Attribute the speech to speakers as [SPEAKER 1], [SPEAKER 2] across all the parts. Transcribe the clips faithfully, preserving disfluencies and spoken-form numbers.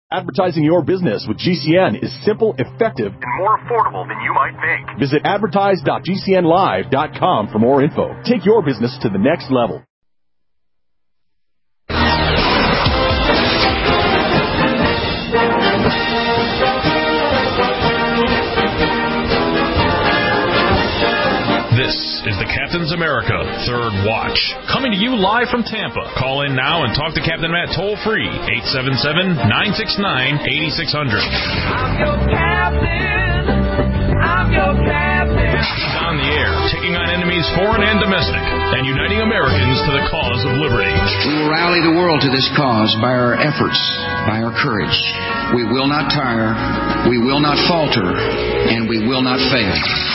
[SPEAKER 1] Advertising your business with G C N is simple, effective, and more affordable than you might think. Visit advertise dot g c n live dot com for more info. Take your business to the next level.
[SPEAKER 2] This is the Captain's America Third Watch, coming to you live from Tampa. Call in now and talk to Captain Matt toll-free, eight seven seven, nine six nine, eight six zero zero.
[SPEAKER 3] I'm your captain. I'm your captain.
[SPEAKER 2] He's on the air, taking on enemies foreign and domestic, and uniting Americans to the cause of liberty.
[SPEAKER 4] We will rally the world to this cause by our efforts, by our courage. We will not tire, we will not falter, and we will not fail.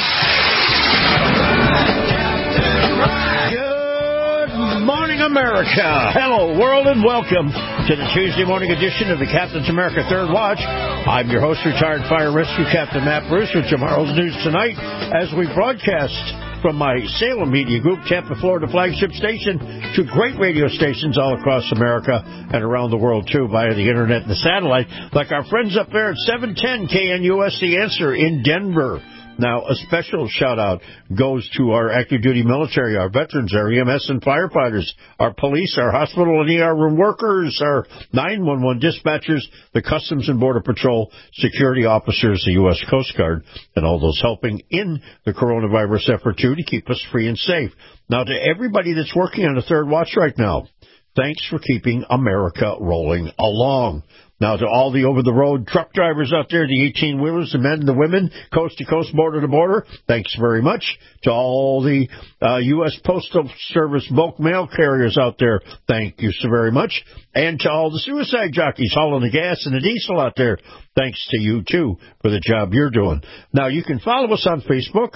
[SPEAKER 5] Good morning, America. Hello, world, and welcome to the Tuesday morning edition of the Captain's America Third Watch. I'm your host, retired fire rescue Captain Matt Bruce, with tomorrow's news tonight as we broadcast from my Salem Media Group, Tampa, Florida flagship station, to great radio stations all across America and around the world, too, via the internet and the satellite, like our friends up there at seven ten K N U S, The Answer in Denver. Now, a special shout-out goes to our active duty military, our veterans, our E M S and firefighters, our police, our hospital and E R room workers, our nine one one dispatchers, the Customs and Border Patrol, security officers, the U S Coast Guard, and all those helping in the coronavirus effort, too, to keep us free and safe. Now, to everybody that's working on the Third Watch right now, thanks for keeping America rolling along. Now, to all the over-the-road truck drivers out there, the eighteen-wheelers, the men and the women, coast-to-coast, border-to-border, thanks very much. To all the uh, U S Postal Service bulk mail carriers out there, thank you so very much. And to all the suicide jockeys hauling the gas and the diesel out there, thanks to you, too, for the job you're doing. Now, you can follow us on Facebook,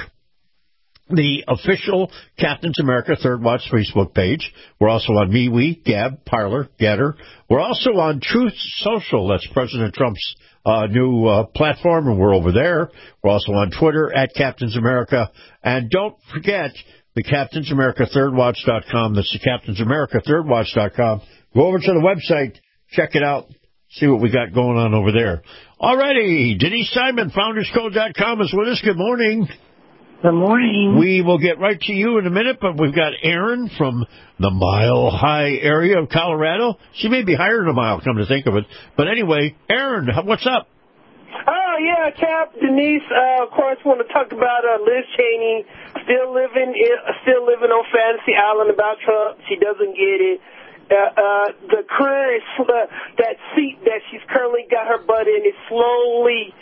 [SPEAKER 5] the official Captain's America Third Watch Facebook page. We're also on MeWe, Gab, Parler, Getter. We're also on Truth Social. That's President Trump's uh, new uh, platform, and we're over there. We're also on Twitter, at Captain's America. And don't forget the Captain's America Third Watch dot com. That's the Captain's America Third Watch dot com. Go over to the website, check it out, see what we got going on over there. All righty, Denise Simon, founders code dot com is with us. Good morning.
[SPEAKER 6] Good morning.
[SPEAKER 5] We will get right to you in a minute, but we've got Erin from the Mile High area of Colorado. She may be higher than a mile, come to think of it. But anyway, Erin, what's up?
[SPEAKER 7] Oh, yeah, Cap, Denise, uh, of course, want to talk about uh, Liz Cheney still living still living on Fantasy Island about Trump. She doesn't get it. Uh, uh, the career is, uh, that seat that she's currently got her butt in is slowly...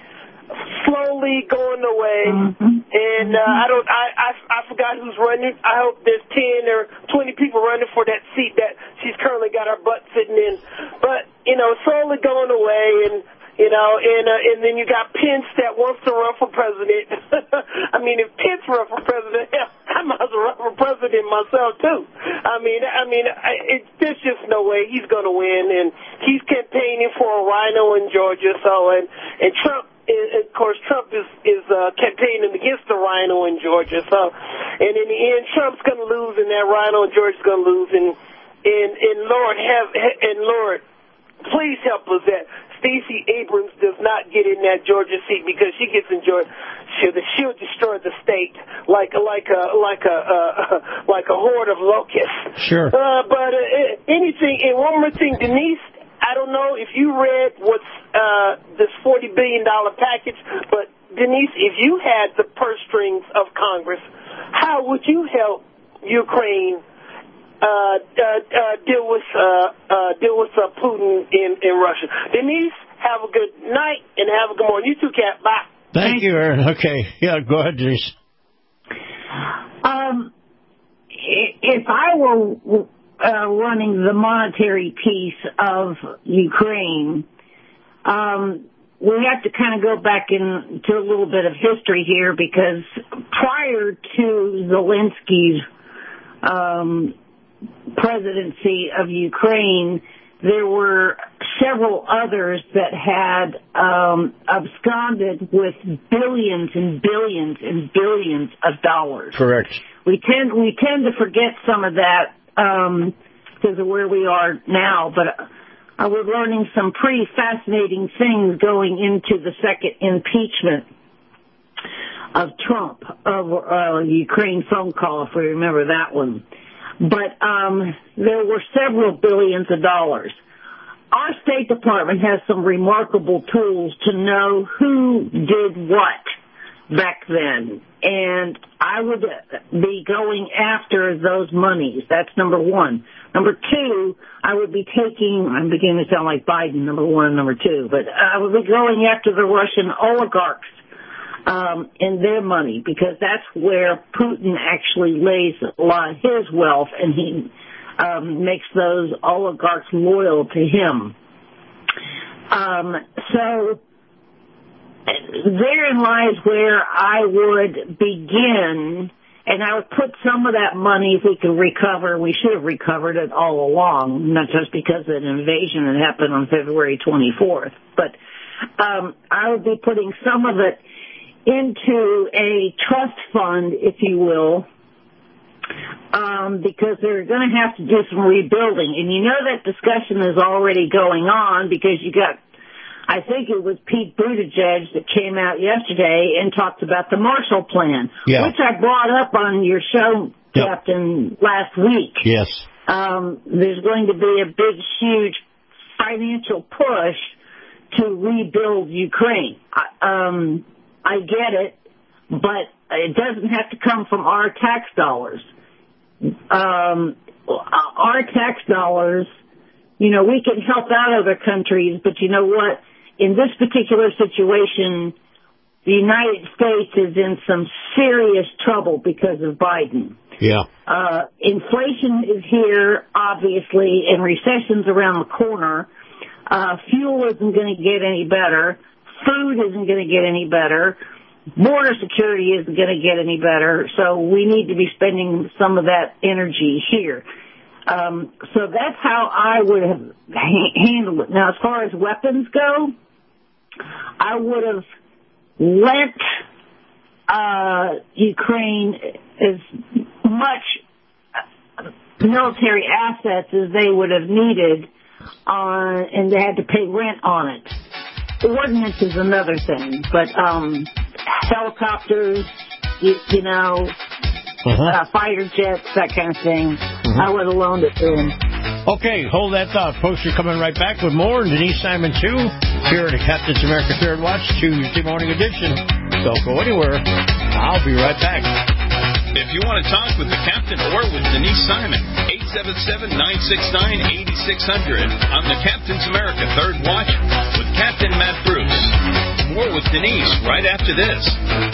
[SPEAKER 7] slowly going away, mm-hmm. and uh, I don't. I, I I forgot who's running. I hope there's ten or twenty people running for that seat that she's currently got her butt sitting in. But you know, slowly going away, and you know, and uh, and then you got Pence that wants to run for president. I mean, if Pence run for president, hell, I might as well run for president myself too. I mean, I mean, I, it, there's just no way he's going to win, and he's campaigning for a rhino in Georgia. So, and and Trump. Of course, Trump is is uh, campaigning against the rhino in Georgia. So, and in the end, Trump's going to lose, and that rhino in Georgia's going to lose. And and and Lord have and Lord, please help us that Stacey Abrams does not get in that Georgia seat, because she gets in Georgia, she'll, she'll destroy the state like like a like a uh, like a horde of locusts.
[SPEAKER 5] Sure.
[SPEAKER 7] Uh, but uh, anything. And one more thing, Denise. I don't know if you read what's uh, this forty billion dollars package, but Denise, if you had the purse strings of Congress, how would you help Ukraine uh, uh, uh, deal with uh, uh, deal with uh, Putin in, in Russia? Denise, have a good night and have a good morning. You too, Kat. Bye.
[SPEAKER 5] Thank you, Erin. Okay, yeah, go ahead, Denise.
[SPEAKER 6] Um, if I were Uh, running the monetary piece of Ukraine, um, we have to kind of go back into a little bit of history here, because prior to Zelensky's um, presidency of Ukraine, there were several others that had um, absconded with billions and billions and billions of dollars.
[SPEAKER 5] Correct.
[SPEAKER 6] We tend we tend to forget some of that Um, because of where we are now. But uh, we're learning some pretty fascinating things going into the second impeachment of Trump, of uh, Ukraine phone call, if we remember that one. But um, there were several billions of dollars. Our State Department has some remarkable tools to know who did what back then. And I would be going after those monies. That's number one. Number two, I would be taking, I'm beginning to sound like Biden, number one and number two, but I would be going after the Russian oligarchs um, and their money, because that's where Putin actually lays a lot of his wealth, and he um, makes those oligarchs loyal to him. Um, so therein lies where I would begin, and I would put some of that money, if we could recover, we should have recovered it all along, not just because of an invasion that happened on February twenty-fourth, but um, I would be putting some of it into a trust fund, if you will, um, because they're going to have to do some rebuilding. And you know that discussion is already going on, because you got, I think it was Pete Buttigieg that came out yesterday and talked about the Marshall Plan,
[SPEAKER 5] yeah.
[SPEAKER 6] which I brought up on your show, yep. Captain, last week.
[SPEAKER 5] Yes.
[SPEAKER 6] Um, there's going to be a big, huge financial push to rebuild Ukraine. Um, I get it, but it doesn't have to come from our tax dollars. Um, our tax dollars, you know, we can help out other countries, but you know what? In this particular situation, the United States is in some serious trouble because of Biden.
[SPEAKER 5] Yeah.
[SPEAKER 6] Uh, inflation is here, obviously, and recession's around the corner. Uh, fuel isn't going to get any better. Food isn't going to get any better. Border security isn't going to get any better. So we need to be spending some of that energy here. Um, so that's how I would have ha- handled it. Now, as far as weapons go, I would have lent uh, Ukraine as much military assets as they would have needed, uh, and they had to pay rent on it. Ordnance is another thing, but um, helicopters, you, you know, uh-huh. uh, fighter jets, that kind of thing, mm-hmm. I would have loaned it to them.
[SPEAKER 5] Okay, hold that thought, folks. We're coming right back with more. Denise Simon, too, here at the Captain's America Third Watch, Tuesday morning edition. Don't go anywhere. I'll be right back.
[SPEAKER 2] If you want to talk with the Captain or with Denise Simon, eight seven seven, nine six nine, eight six zero zero on the Captain's America Third Watch with Captain Matt Bruce. More with Denise right after this.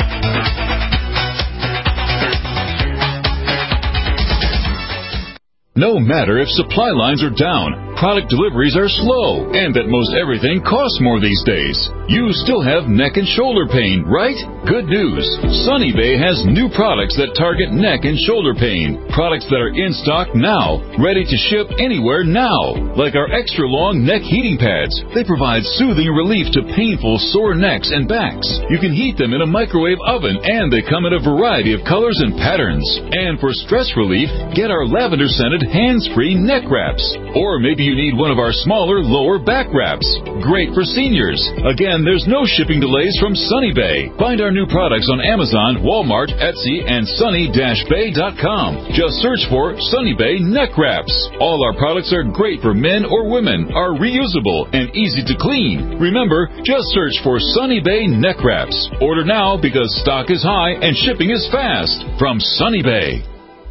[SPEAKER 1] No matter if supply lines are down, product deliveries are slow, and that most everything costs more these days, you still have neck and shoulder pain, right? Good news. Sunny Bay has new products that target neck and shoulder pain. Products that are in stock now, ready to ship anywhere now. Like our extra long neck heating pads. They provide soothing relief to painful sore necks and backs. You can heat them in a microwave oven, and they come in a variety of colors and patterns. And for stress relief, get our lavender scented hands-free neck wraps. Or maybe you need one of our smaller lower back wraps. Great for seniors. Again, there's no shipping delays from Sunny Bay. Find our new products on Amazon, Walmart, Etsy, and sunny dash bay dot com. Just search for Sunny Bay neck wraps. All our products are great for men or women, are reusable, and easy to clean. Remember, just search for Sunny Bay neck wraps. Order now because stock is high and shipping is fast. From Sunny Bay.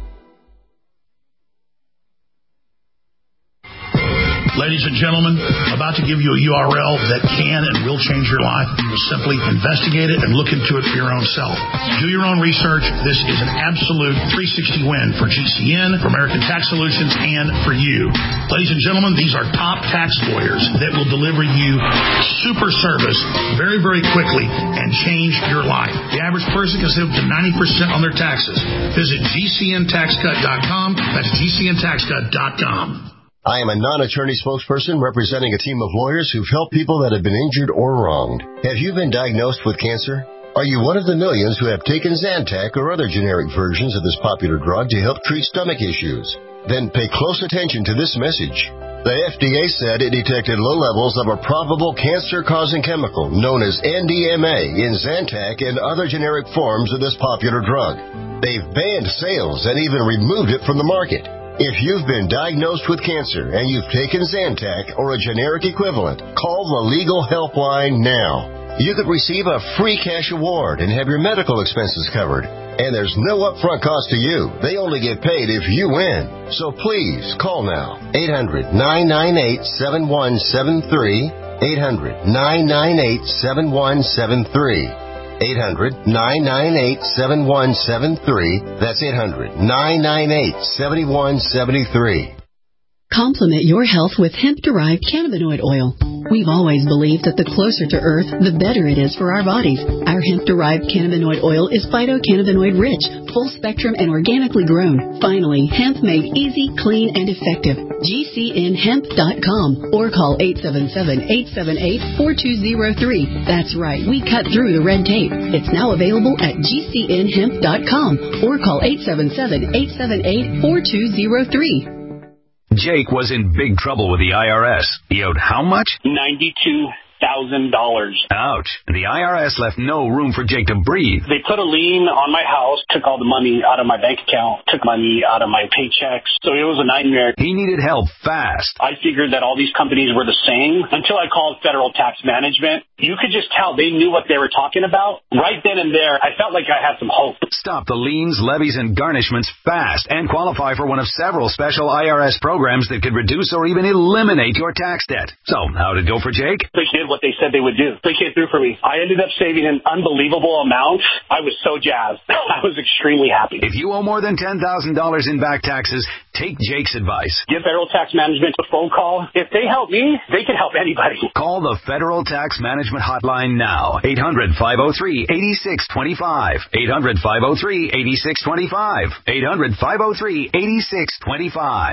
[SPEAKER 8] Ladies and gentlemen, about to give you a U R L that can and will change your life. You will simply investigate it and look into it for your own self. Do your own research. This is an absolute three sixty win for G C N, for American Tax Solutions, and for you. Ladies and gentlemen, these are top tax lawyers that will deliver you super service very, very quickly and change your life. The average person can save up to ninety percent on their taxes. Visit G C N tax cut dot com. That's G C N tax cut dot com.
[SPEAKER 9] I am a non-attorney spokesperson representing a team of lawyers who've helped people that have been injured or wronged. Have you been diagnosed with cancer? Are you one of the millions who have taken Zantac or other generic versions of this popular drug to help treat stomach issues? Then pay close attention to this message. The F D A said it detected low levels of a probable cancer-causing chemical known as N D M A in Zantac and other generic forms of this popular drug. They've banned sales and even removed it from the market. If you've been diagnosed with cancer and you've taken Zantac or a generic equivalent, call the Legal Helpline now. You could receive a free cash award and have your medical expenses covered. And there's no upfront cost to you. They only get paid if you win. So please call now. eight hundred, nine nine eight, seven one seven three. eight hundred, nine nine eight, seven one seven three. eight hundred, nine nine eight, seven one seven three. That's eight hundred, nine nine eight, seven one seven three.
[SPEAKER 10] Complement your health with hemp-derived cannabinoid oil. We've always believed that the closer to Earth, the better it is for our bodies. Our hemp-derived cannabinoid oil is phytocannabinoid-rich, full-spectrum, and organically grown. Finally, hemp made easy, clean, and effective. G C N hemp dot com or call eight seven seven, eight seven eight, four two zero three. That's right, we cut through the red tape. It's now available at G C N hemp dot com or call eight seven seven, eight seven eight, four two zero three.
[SPEAKER 11] Jake was in big trouble with the I R S. He owed how much?
[SPEAKER 12] ninety-two thousand dollars.
[SPEAKER 11] Ouch. The I R S left no room for Jake to breathe.
[SPEAKER 12] They put a lien on my house, took all the money out of my bank account, took money out of my paychecks. So it was a nightmare.
[SPEAKER 11] He needed help fast.
[SPEAKER 12] I figured that all these companies were the same until I called Federal Tax Management. You could just tell they knew what they were talking about. Right then and there, I felt like I had some hope.
[SPEAKER 11] Stop the liens, levies, and garnishments fast and qualify for one of several special I R S programs that could reduce or even eliminate your tax debt. So, how'd it go for Jake?
[SPEAKER 12] They did what they said they would do. They came through for me. I ended up saving an unbelievable amount. I was so jazzed. I was extremely happy.
[SPEAKER 11] If you owe more than ten thousand dollars in back taxes, take Jake's advice.
[SPEAKER 12] Give Federal Tax Management a phone call. If they help me, they can help anybody.
[SPEAKER 11] Call the Federal Tax Management Hotline now. eight hundred, five oh three, eight six two five. eight hundred, five oh three, eight six two five. eight hundred, five oh three, eight six two five.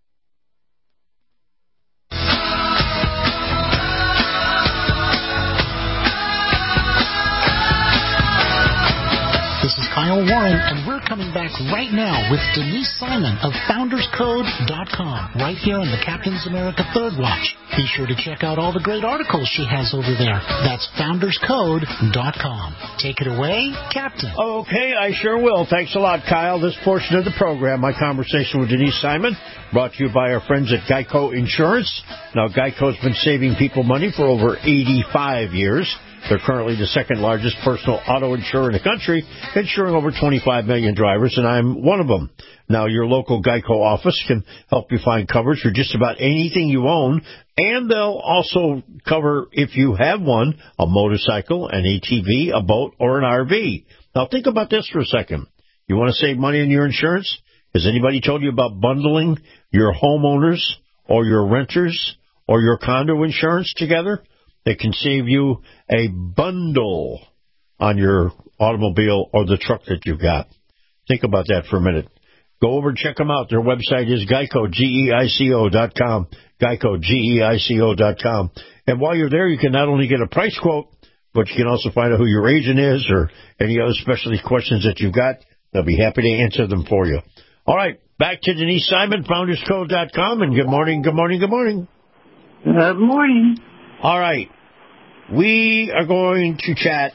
[SPEAKER 8] This is Kyle Warren, and we're coming back right now with Denise Simon of Founders Code dot com, right here on the Captain's America Third Watch. Be sure to check out all the great articles she has over there. That's Founders Code dot com. Take it away, Captain.
[SPEAKER 5] Okay, I sure will. Thanks a lot, Kyle. This portion of the program, my conversation with Denise Simon, brought to you by our friends at Geico Insurance. Now, Geico's been saving people money for over eighty-five years. They're currently the second largest personal auto insurer in the country, insuring over twenty-five million drivers, and I'm one of them. Now, your local Geico office can help you find coverage for just about anything you own, and they'll also cover, if you have one, a motorcycle, an A T V, a boat, or an R V. Now, think about this for a second. You want to save money on your insurance? Has anybody told you about bundling your homeowners or your renters or your condo insurance together? It can save you a bundle on your automobile or the truck that you've got. Think about that for a minute. Go over and check them out. Their website is Geico, G E I C O dot com, Geico, G E I C O dot com. And while you're there, you can not only get a price quote, but you can also find out who your agent is or any other specialty questions that you've got. They'll be happy to answer them for you. All right, back to Denise Simon, Founders Code dot com, and good morning, good morning, good morning.
[SPEAKER 6] Good morning.
[SPEAKER 5] All right. We are going to chat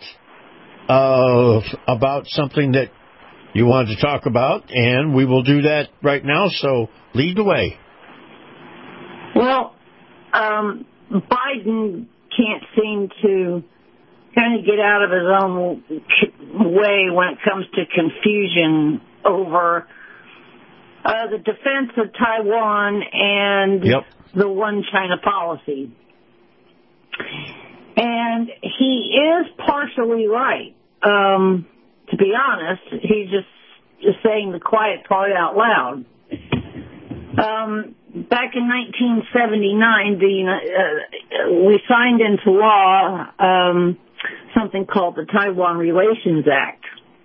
[SPEAKER 5] uh, about something that you wanted to talk about, and we will do that right now, so lead the way.
[SPEAKER 6] Well, um, Biden can't seem to kind of get out of his own way when it comes to confusion over uh, the defense of Taiwan and
[SPEAKER 5] yep.
[SPEAKER 6] the one China policy. And he is partially right. Um, to be honest, he's just, just saying the quiet part out loud. Um, back in nineteen seventy-nine, the, uh, we signed into law um, something called the Taiwan Relations Act.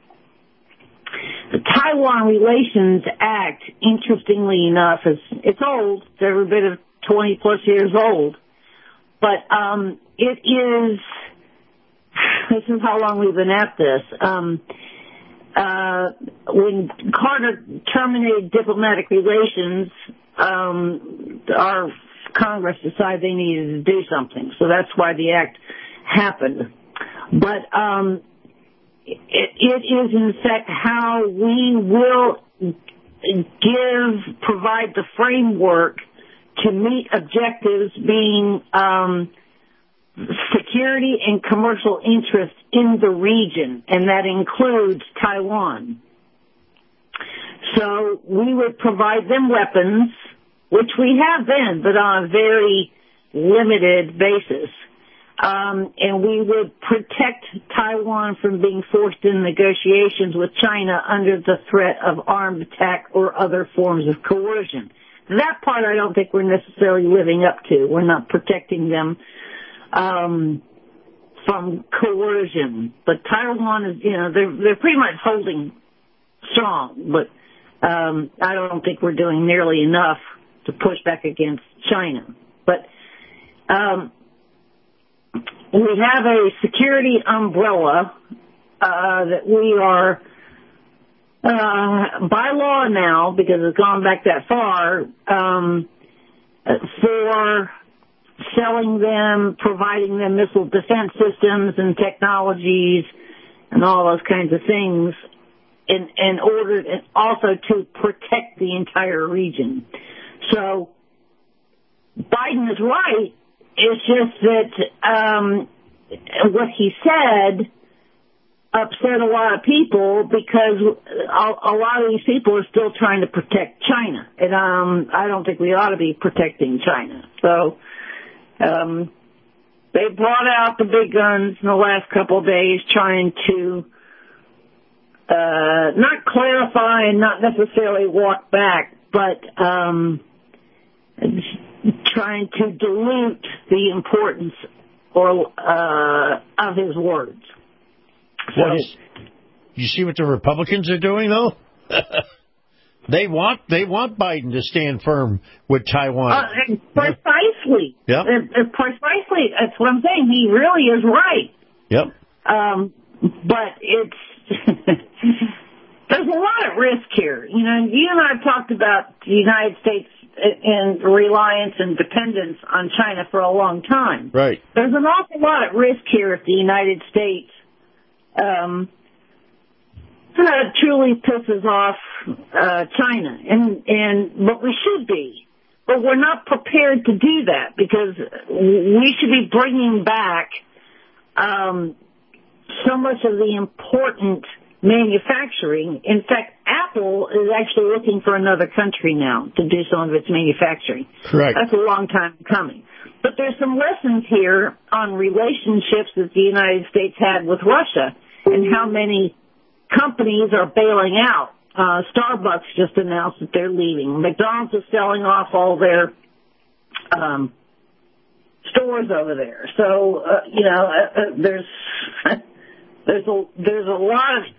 [SPEAKER 6] The Taiwan Relations Act, interestingly enough, is it's old. It's every bit of twenty plus years old. But um, it is, this is how long we've been at this. Um, uh, when Carter terminated diplomatic relations, um, our Congress decided they needed to do something. So that's why the act happened. But um, it, it is, in fact, how we will give, provide the framework to meet objectives being um, security and commercial interest in the region, and that includes Taiwan. So we would provide them weapons, which we have been, but on a very limited basis. Um, and we would protect Taiwan from being forced into negotiations with China under the threat of armed attack or other forms of coercion. That part I don't think we're necessarily living up to. We're not protecting them um, from coercion. But Taiwan is, you know, they're they're pretty much holding strong. But um, I don't think we're doing nearly enough to push back against China. But um, we have a security umbrella uh, that we are, uh, by law now, because it's gone back that far, um, for selling them, providing them missile defense systems and technologies and all those kinds of things in, in order to, also to protect the entire region. So Biden is right. It's just that um, what he said upset a lot of people because a, a lot of these people are still trying to protect China. And um, I don't think we ought to be protecting China. So um, they brought out the big guns in the last couple of days trying to uh, not clarify and not necessarily walk back, but um, trying to dilute the importance or uh, of his words. So,
[SPEAKER 5] well, you see what the Republicans are doing, though? they want they want Biden to stand firm with Taiwan.
[SPEAKER 6] Uh, precisely.
[SPEAKER 5] Yep.
[SPEAKER 6] Uh, precisely. That's what I'm saying. He really is right.
[SPEAKER 5] Yep.
[SPEAKER 6] Um, but it's there's a lot of risk here. You know, you and I have talked about the United States and reliance and dependence on China for a long time.
[SPEAKER 5] Right.
[SPEAKER 6] There's an awful lot at risk here if the United States um, uh, truly pisses off uh, China, and and but we should be, but we're not prepared to do that because we should be bringing back um, so much of the important manufacturing. In fact, Apple is actually looking for another country now to do some of its manufacturing.
[SPEAKER 5] Correct.
[SPEAKER 6] That's a long time coming. But there's some lessons here on relationships that the United States had with Russia and how many companies are bailing out. Uh, Starbucks just announced that they're leaving. McDonald's is selling off all their um, stores over there. So, uh, you know, uh, uh, there's... There's a there's a lot of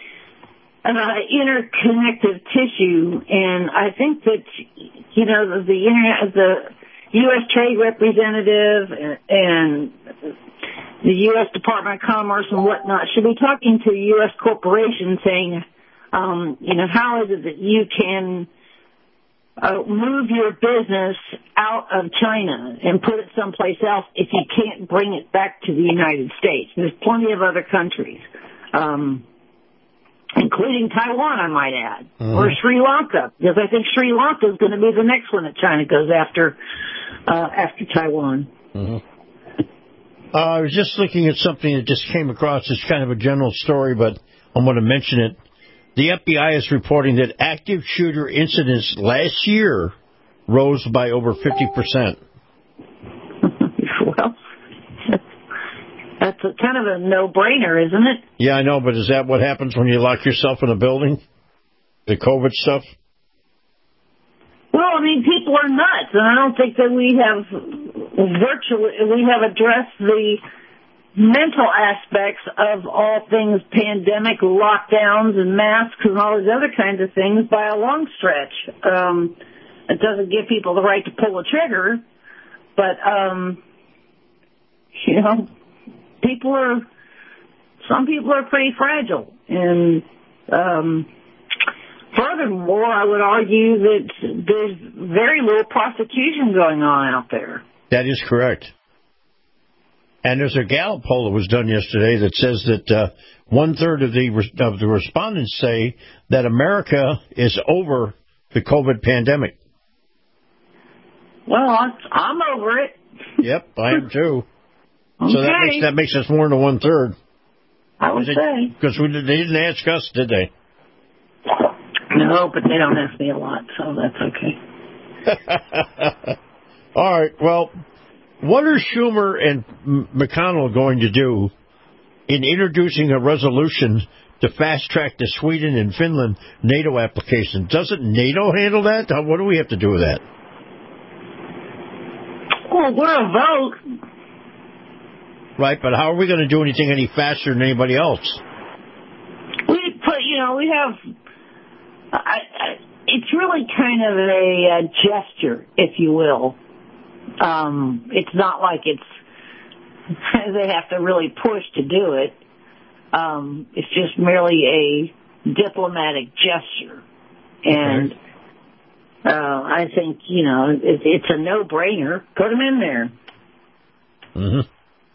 [SPEAKER 6] uh, interconnected tissue, and I think that you know the the, inter- the U S Trade Representative and, and the U S Department of Commerce and whatnot should be talking to U S corporations, saying, um, you know, how is it that you can uh, move your business out of China and put it someplace else if you can't bring it back to the United States? There's plenty of other countries, um, including Taiwan, I might add, mm-hmm. or Sri Lanka, because I think Sri Lanka is going to be the next one that China goes after uh, after Taiwan.
[SPEAKER 5] Mm-hmm. Uh, I was just looking at something that just came across. It's kind of a general story, but I'm going to mention it. The F B I is reporting that active shooter incidents last year rose by over fifty percent.
[SPEAKER 6] Well, that's a kind of a no-brainer, isn't it?
[SPEAKER 5] Yeah, I know, but is that what happens when you lock yourself in a building? The COVID stuff?
[SPEAKER 6] Well, I mean, people are nuts, and I don't think that we have virtually, we have addressed the mental aspects of all things pandemic, lockdowns, and masks, and all these other kinds of things by a long stretch. Um, it doesn't give people the right to pull a trigger, but, um, you know, people are, some people are pretty fragile. And um, for furthermore, I would argue that there's very little prosecution going on out there.
[SPEAKER 5] That is correct. And there's a Gallup poll that was done yesterday that says that uh, one-third of the of the respondents say that America is over the COVID pandemic.
[SPEAKER 6] Well, I'm over it.
[SPEAKER 5] Yep, I am too.
[SPEAKER 6] Okay.
[SPEAKER 5] So that makes that makes us more than one-third.
[SPEAKER 6] I would say.
[SPEAKER 5] Because we they didn't ask us, did they?
[SPEAKER 6] No, but they don't ask me a lot, so that's okay.
[SPEAKER 5] All right, well, what are Schumer and McConnell going to do in introducing a resolution to fast-track the Sweden and Finland NATO application? Doesn't NATO handle that? What do we have to do with that?
[SPEAKER 6] Well, we're a vote.
[SPEAKER 5] Right, but how are we going to do anything any faster than anybody else?
[SPEAKER 6] We put, you know, we have... I, I, it's really kind of a, a gesture, if you will. Um, it's not like it's they have to really push to do it. Um, it's just merely a diplomatic gesture, and
[SPEAKER 5] okay.
[SPEAKER 6] uh, I think you know it, it's a no-brainer. Put them in there.
[SPEAKER 5] Mm-hmm.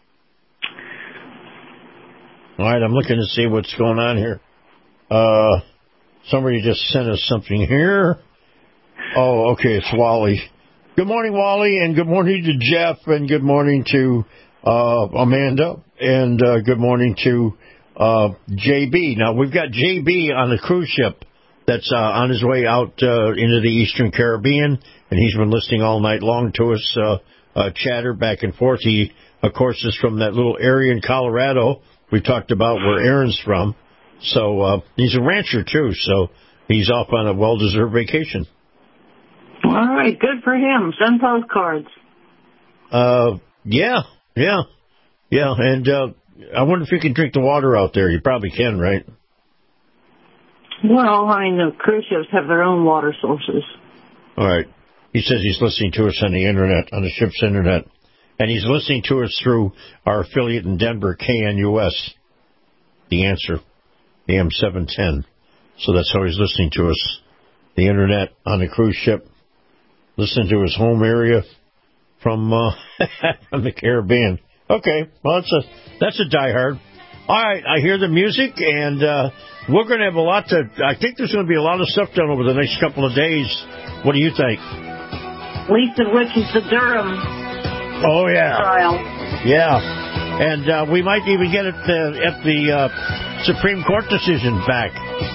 [SPEAKER 5] All right, I'm looking to see what's going on here. Uh, somebody just sent us something here. Oh, okay, it's Wally. Good morning, Wally, and good morning to Jeff, and good morning to uh, Amanda, and uh, good morning to uh, J B. Now, we've got J B on a cruise ship that's uh, on his way out uh, into the Eastern Caribbean, and he's been listening all night long to us uh, uh, chatter back and forth. He, of course, is from that little area in Colorado we talked about where Aaron's from. So uh, he's a rancher, too, so he's off on a well-deserved vacation.
[SPEAKER 6] All right, good for him. Send postcards.
[SPEAKER 5] Uh, yeah, yeah, yeah. And uh, I wonder if you can drink the water out there. You probably can, right?
[SPEAKER 6] Well, I mean, the cruise ships have their own water sources.
[SPEAKER 5] All right. He says he's listening to us on the internet, on the ship's internet. And he's listening to us through our affiliate in Denver, K N U S. The Answer, A M seven ten. So that's how he's listening to us. The internet on the cruise ship. Listen to his home area from uh, from the Caribbean. Okay, well, that's a that's a diehard. All right, I hear the music, and uh, we're going to have a lot to... I think there's going to be a lot of stuff done over the next couple of days. What do you think?
[SPEAKER 6] Least of which is the Durham
[SPEAKER 5] oh, yeah.
[SPEAKER 6] trial.
[SPEAKER 5] Yeah, and uh, we might even get it uh, at the uh, Supreme Court decision back.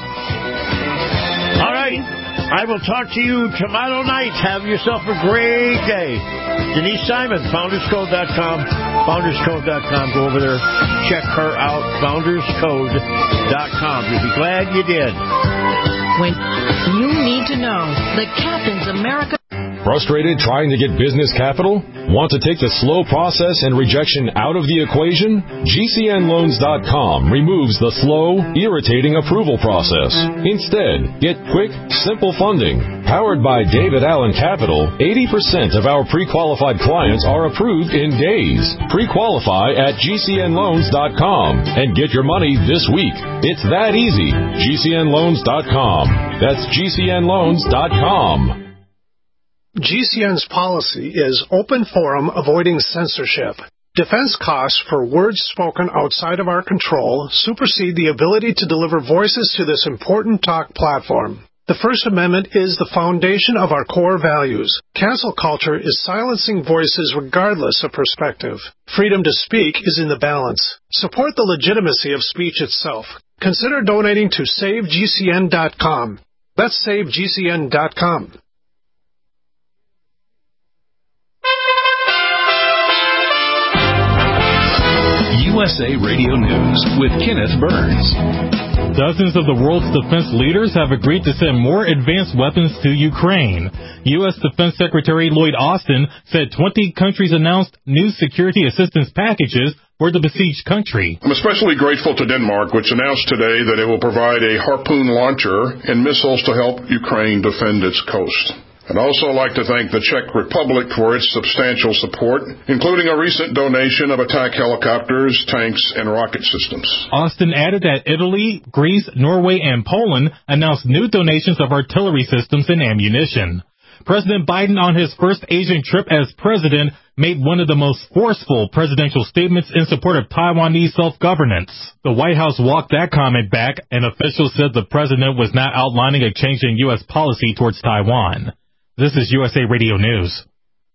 [SPEAKER 5] All right. I will talk to you tomorrow night. Have yourself a great day. Denise Simon, Founders Code dot com. Founders Code dot com. Go over there. Check her out. Founders Code dot com. You'll be glad you did.
[SPEAKER 13] When you need to know that Captain's America...
[SPEAKER 14] Frustrated trying to get business capital? Want to take the slow process and rejection out of the equation? G C N Loans dot com removes the slow, irritating approval process. Instead, get quick, simple funding. Powered by David Allen Capital, eighty percent of our pre-qualified clients are approved in days. Pre-qualify at G C N Loans dot com and get your money this week. It's that easy. G C N Loans dot com. That's G C N Loans dot com.
[SPEAKER 15] G C N's policy is open forum avoiding censorship. Defense costs for words spoken outside of our control supersede the ability to deliver voices to this important talk platform. The First Amendment is the foundation of our core values. Cancel culture is silencing voices regardless of perspective. Freedom to speak is in the balance. Support the legitimacy of speech itself. Consider donating to Save G C N dot com. That's Save G C N dot com.
[SPEAKER 16] U S A Radio News with Kenneth Burns.
[SPEAKER 17] Dozens of the world's defense leaders have agreed to send more advanced weapons to Ukraine. U S Defense Secretary Lloyd Austin said twenty countries announced new security assistance packages for the besieged country.
[SPEAKER 18] I'm especially grateful to Denmark, which announced today that it will provide a Harpoon launcher and missiles to help Ukraine defend its coast. I'd also like to thank the Czech Republic for its substantial support, including a recent donation of attack helicopters, tanks, and rocket systems.
[SPEAKER 17] Austin added that Italy, Greece, Norway, and Poland announced new donations of artillery systems and ammunition. President Biden, on his first Asian trip as president, made one of the most forceful presidential statements in support of Taiwanese self-governance. The White House walked that comment back, and officials said the president was not outlining a change in U S policy towards Taiwan. This is U S A Radio News.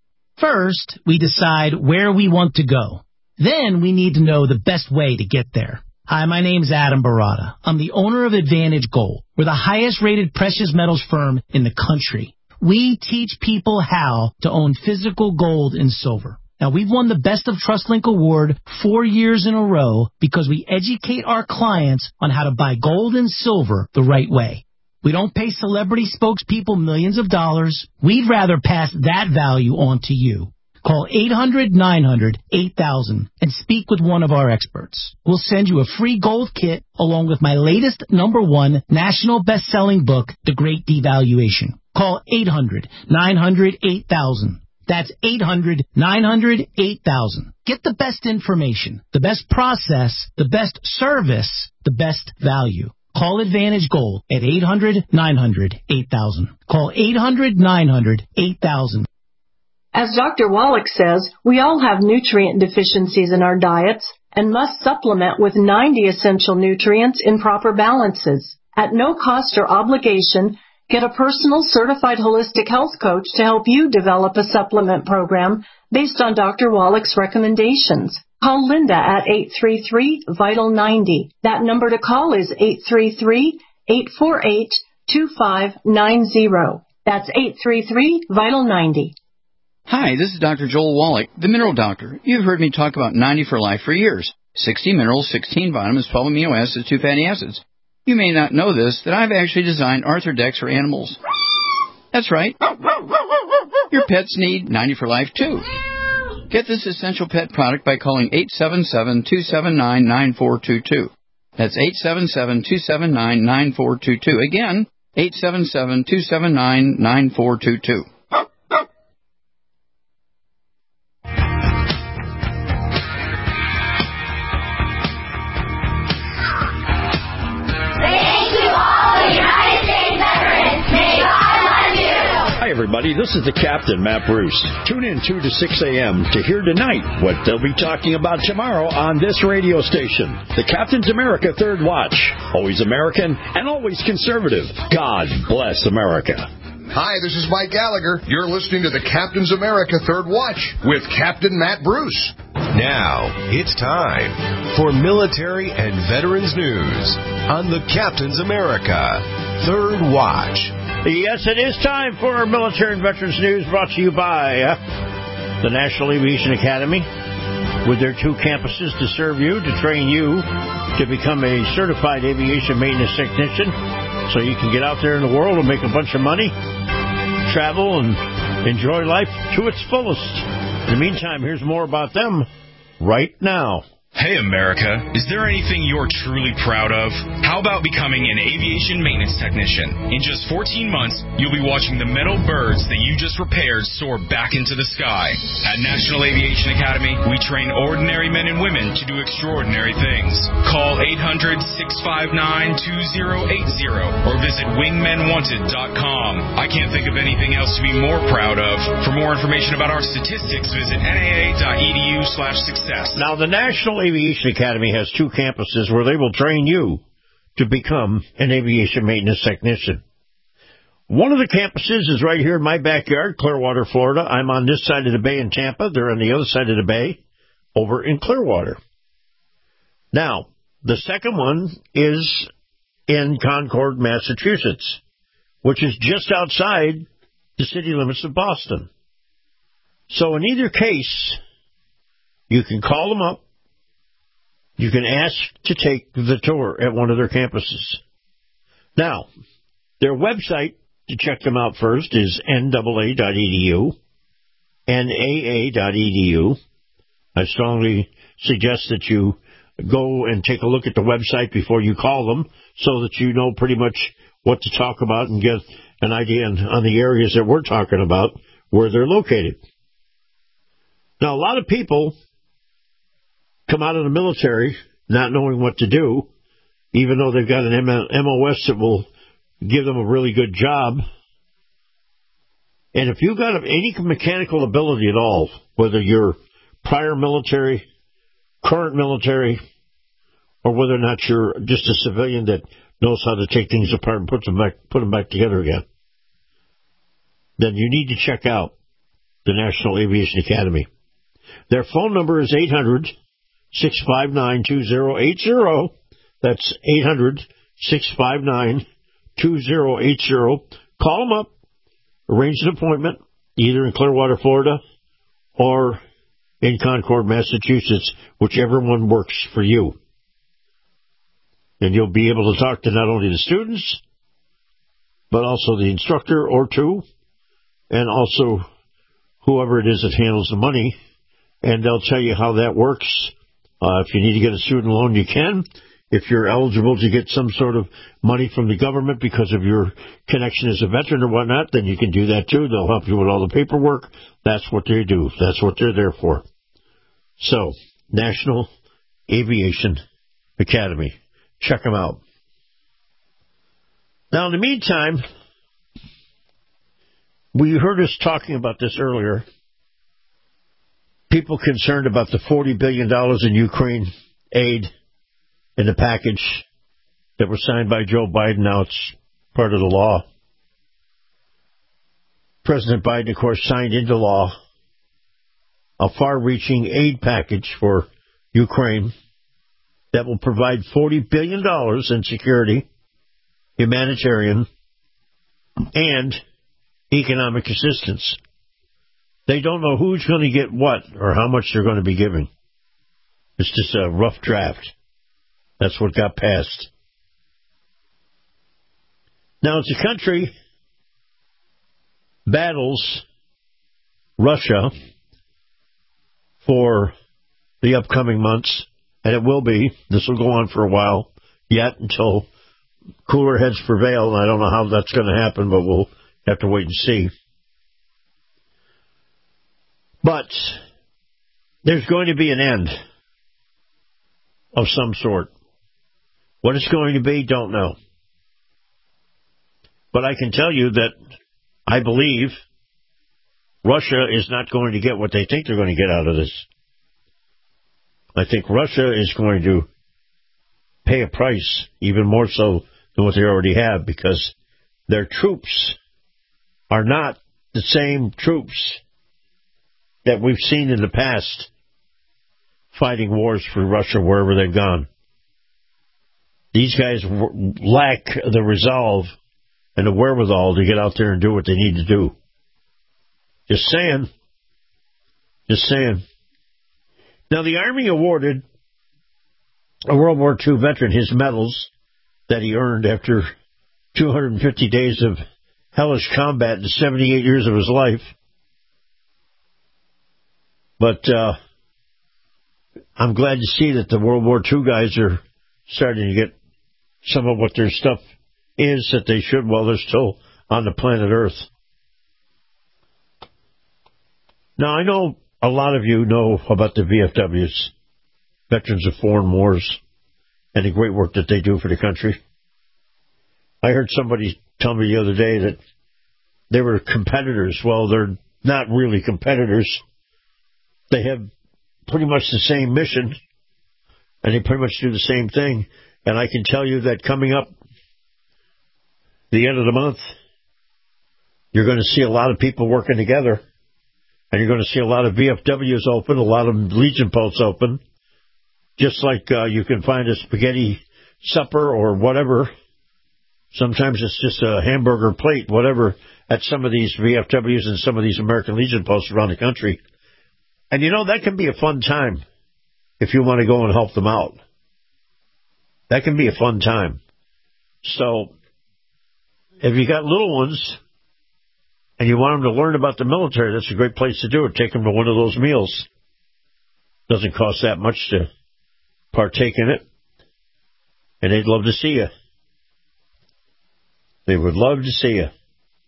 [SPEAKER 19] First, we decide where we want to go. Then we need to know the best way to get there. Hi, my name's Adam Barada. I'm the owner of Advantage Gold. We're the highest-rated precious metals firm in the country. We teach people how to own physical gold and silver. Now, we've won the Best of TrustLink Award four years in a row because we educate our clients on how to buy gold and silver the right way. We don't pay celebrity spokespeople millions of dollars. We'd rather pass that value on to you. Call eight hundred nine hundred eight thousand and speak with one of our experts. We'll send you a free gold kit along with my latest number one national best-selling book, The Great Devaluation. Call eight hundred nine hundred eight thousand. That's eight hundred nine hundred eight thousand. Get the best information, the best process, the best service, the best value. Call Advantage Gold at eight hundred nine hundred eight thousand. Call eight hundred nine hundred eight thousand.
[SPEAKER 20] As Doctor Wallach says, we all have nutrient deficiencies in our diets and must supplement with ninety essential nutrients in proper balances. At no cost or obligation, get a personal certified holistic health coach to help you develop a supplement program based on Doctor Wallach's recommendations. Call Linda at eight three three, vital ninety. That number to call is eight three three, eight four eight, two five nine zero. That's eight three three, vital ninety.
[SPEAKER 21] Hi, this is Doctor Joel Wallach, the Mineral Doctor. You've heard me talk about ninety for Life for years. sixty minerals, sixteen vitamins, twelve amino acids, two fatty acids. You may not know this, that I've actually designed Arthrodex for animals. That's right. Your pets need ninety for Life, too. Get this essential pet product by calling eight seven seven, two seven nine, nine four two two. That's eight seven seven, two seven nine, nine four two two. Again, eight seven seven, two seven nine, nine four two two.
[SPEAKER 5] Hi, everybody. This is the Captain, Matt Bruce. Tune in two to six a.m. to hear tonight what they'll be talking about tomorrow on this radio station. The Captain's America Third Watch. Always American and always conservative. God bless America.
[SPEAKER 22] Hi, this is Mike Gallagher. You're listening to the Captain's America Third Watch with Captain Matt Bruce.
[SPEAKER 23] Now, it's time for military and veterans news on the Captain's America Third Watch.
[SPEAKER 5] Yes, it is time for our military and veterans news, brought to you by uh, the National Aviation Academy, with their two campuses to serve you, to train you to become a certified aviation maintenance technician, so you can get out there in the world and make a bunch of money, travel, and enjoy life to its fullest. In the meantime, here's more about them right now.
[SPEAKER 24] Hey, America, is there anything you're truly proud of? How about becoming an aviation maintenance technician? In just fourteen months, you'll be watching the metal birds that you just repaired soar back into the sky. At National Aviation Academy, we train ordinary men and women to do extraordinary things. Call eight hundred, six five nine, two zero eight zero or visit wingmen wanted dot com. I can't think of anything else to be more proud of. For more information about our statistics, visit N A A dot E D U slash success.
[SPEAKER 5] Now, the National Aviation Academy has two campuses where they will train you to become an aviation maintenance technician. One of the campuses is right here in my backyard, Clearwater, Florida. I'm on this side of the bay in Tampa. They're on the other side of the bay over in Clearwater. Now, the second one is in Concord, Massachusetts, which is just outside the city limits of Boston. So in either case, you can call them up. You can ask to take the tour at one of their campuses. Now, their website to check them out first is N A A dot E D U, N A A dot E D U. I strongly suggest that you go and take a look at the website before you call them so that you know pretty much what to talk about and get an idea on, on the areas that we're talking about, where they're located. Now, a lot of people come out of the military not knowing what to do, even though they've got an M O S that will give them a really good job. And if you've got any mechanical ability at all, whether you're prior military, current military, or whether or not you're just a civilian that knows how to take things apart and put them back, put them back together again, then you need to check out the National Aviation Academy. Their phone number is eight hundred, six five nine, two zero eight zero. That's eight hundred, six five nine, two zero eight zero. Call them up, arrange an appointment, either in Clearwater, Florida, or in Concord, Massachusetts, whichever one works for you. And you'll be able to talk to not only the students, but also the instructor or two, and also whoever it is that handles the money, and they'll tell you how that works. Uh, if you need to get a student loan, you can. If you're eligible to get some sort of money from the government because of your connection as a veteran or whatnot, then you can do that too. They'll help you with all the paperwork. That's what they do. That's what they're there for. So, National Aviation Academy. Check them out. Now, in the meantime, we heard us talking about this earlier. People concerned about the forty billion dollars in Ukraine aid in the package that was signed by Joe Biden. Now it's part of the law. President Biden, of course, signed into law a far-reaching aid package for Ukraine that will provide forty billion dollars in security, humanitarian, and economic assistance. They don't know who's going to get what or how much they're going to be giving. It's just a rough draft. That's what got passed. Now, as the country battles Russia for the upcoming months, and it will be, this will go on for a while yet until cooler heads prevail, and I don't know how that's going to happen, but we'll have to wait and see. But there's going to be an end of some sort. What it's going to be, don't know. But I can tell you that I believe Russia is not going to get what they think they're going to get out of this. I think Russia is going to pay a price, even more so than what they already have, because their troops are not the same troops that we've seen in the past fighting wars for Russia wherever they've gone. These guys lack the resolve and the wherewithal to get out there and do what they need to do. Just saying. Just saying. Now, the Army awarded a World War Two veteran his medals that he earned after two hundred fifty days of hellish combat in seventy-eight years of his life. But uh, I'm glad to see that the World War Two guys are starting to get some of what their stuff is that they should while they're still on the planet Earth. Now, I know a lot of you know about the V F Ws, Veterans of Foreign Wars, and the great work that they do for the country. I heard somebody tell me the other day that they were competitors. Well, they're not really competitors. They have pretty much the same mission, and they pretty much do the same thing. And I can tell you that coming up the end of the month, you're going to see a lot of people working together, and you're going to see a lot of V F Ws open, a lot of Legion posts open, just like uh, you can find a spaghetti supper or whatever. Sometimes it's just a hamburger plate, whatever, at some of these V F Ws and some of these American Legion posts around the country. And, you know, that can be a fun time if you want to go and help them out. That can be a fun time. So, if you got little ones and you want them to learn about the military, that's a great place to do it. Take them to one of those meals. Doesn't cost that much to partake in it. And they'd love to see you. They would love to see you.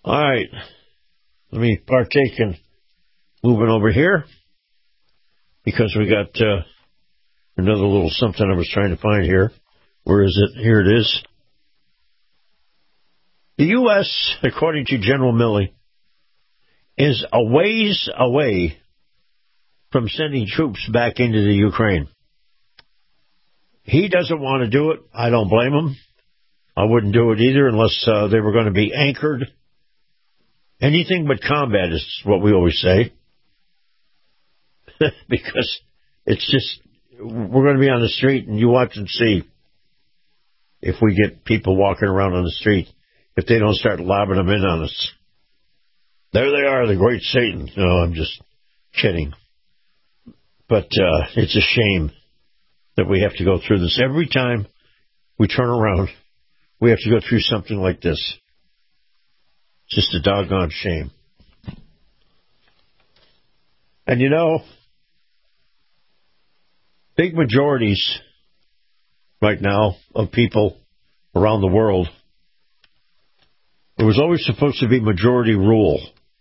[SPEAKER 5] All right. Let me partake in moving over here because we got uh, another little something I was trying to find here. Where is it? Here it is. The U S, according to General Milley, is a ways away from sending troops back into the Ukraine. He doesn't want to do it. I don't blame him. I wouldn't do it either unless uh, they were going to be anchored. Anything but combat is what we always say. Because it's just, we're going to be on the street and you watch and see if we get people walking around on the street, if they don't start lobbing them in on us. There they are, the great Satan. No, I'm just kidding. But uh, it's a shame that we have to go through this. Every time we turn around, we have to go through something like this. It's just a doggone shame. And you know, big majorities right now of people around the world, it was always supposed to be majority rule.